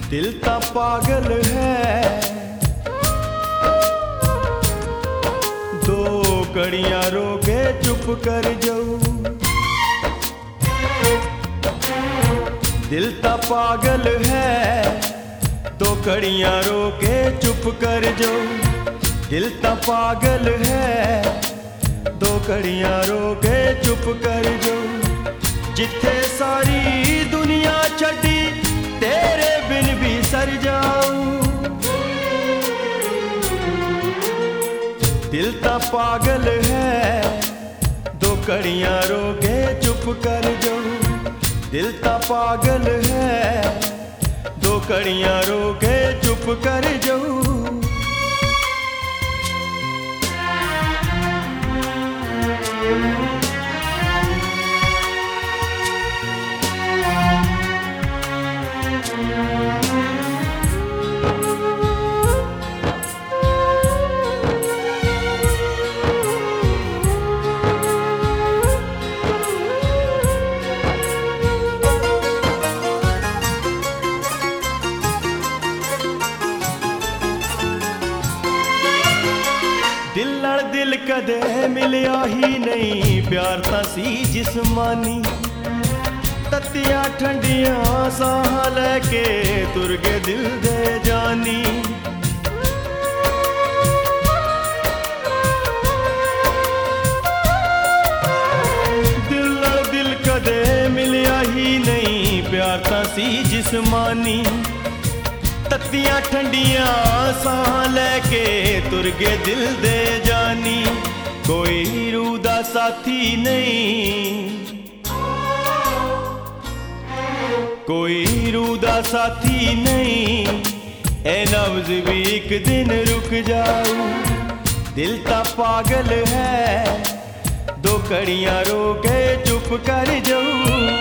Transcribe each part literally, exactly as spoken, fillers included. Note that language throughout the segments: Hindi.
दिल ता पागल है, दो कड़ियां रोके चुप कर जाऊं। दिल ता पागल है, दो कड़ियां रोके चुप कर जाऊं। दिल ता पागल है, दो कड़ियां रोके चुप कर जाऊं। जिथे सारी दुनिया छड़ी तेरे बिन भी सर जाऊं। दिल ता पागल है, दो कड़ियां रोके चुप कर जाऊं। दिल ता पागल है, दो कड़ियां रोके चुप कर जाऊं। दिल नाल दिल कदे मिलिया ही नहीं, प्यार तां सी जिस्मानी। तत्तियां ठंडियां साह लैके तुर गए दिल दे जानी। दिल नाल दिल कदे मिलिया ही नहीं, प्यार तां सी जिस्मानी। तत्तियां ठंडियां साह लैके तुर गए दिल दे जानी। कोई रूह दा साथी नहीं, कोई रूह दा साथी नहीं, ए नब्ज़ भी एक दिन रुक जाऊं। दिल ता पागल है, दो कड़ियां रोके चुप कर जाऊं।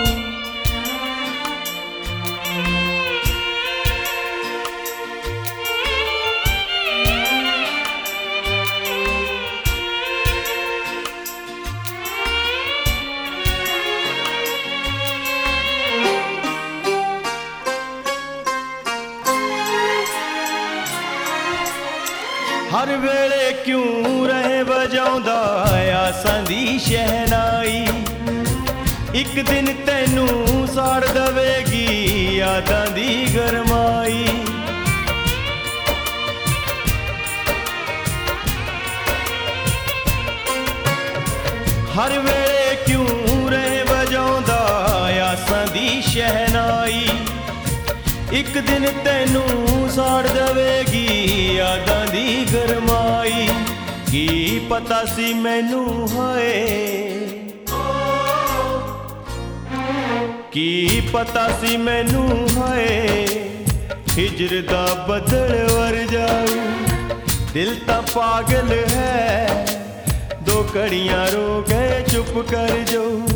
हर वेले क्यों रहे बजाउंदा आसां दी शहनाई। एक दिन तैनू साड़ दवेगी यादां दी गरमाई। हर वेले क्यों रहे बजाउंदा आसां दी शहनाई। एक दिन तैनू साड़ दवेगी यादां दी गरमाई। की पता सी मैनू हाए, की पता सी मैनू हाए, हिजर दा बदल वर जाऊं। दिल ता पागल है, दो कड़ियां रोके चुप कर जाऊं।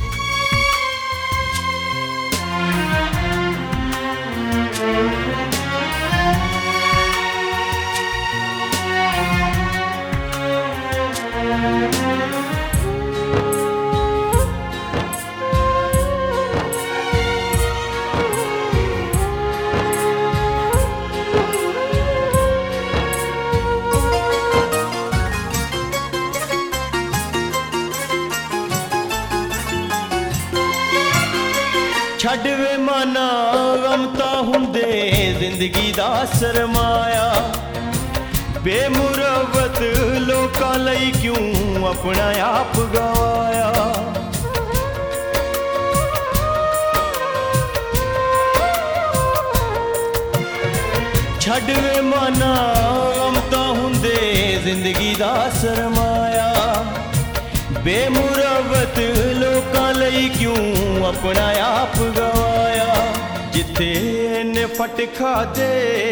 छड़ वे माना गम तां हुंदे जिंदगी दा सरमाया। बेमुरवत लोकां लई क्यों अपना आप गवाया। छड़ वे माना गम तां हुंदे जिंदगी दा सरमाया। बेमुरवत लोकां लई क्यों अपना आप गवाया। जिथे ने फट खादे,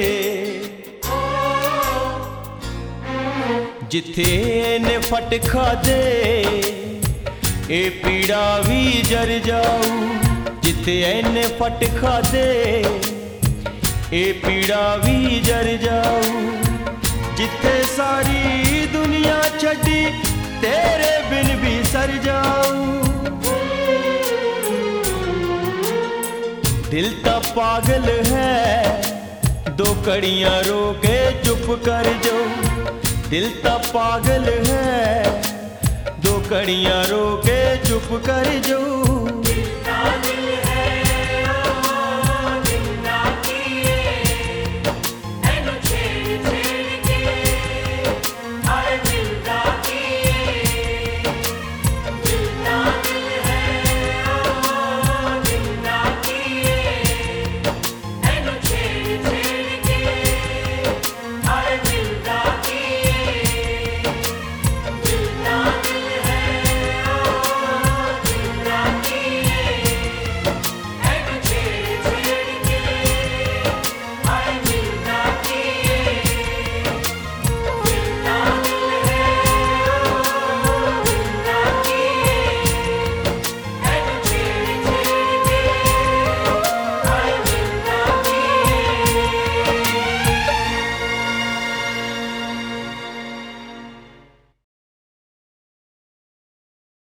जिथे ने फट खादे, ए पीड़ा भी जर जाऊं। जिथे ने फट खादे, ए पीड़ा भी जर जाऊं। जिथे सारी दुनिया छड़ी तेरे बिन भी सर जाऊं। दिल ता पागल है, दो कड़ियां रो के चुप कर जो। दिल ता पागल है, दो कड़ियां रो के चुप कर जो।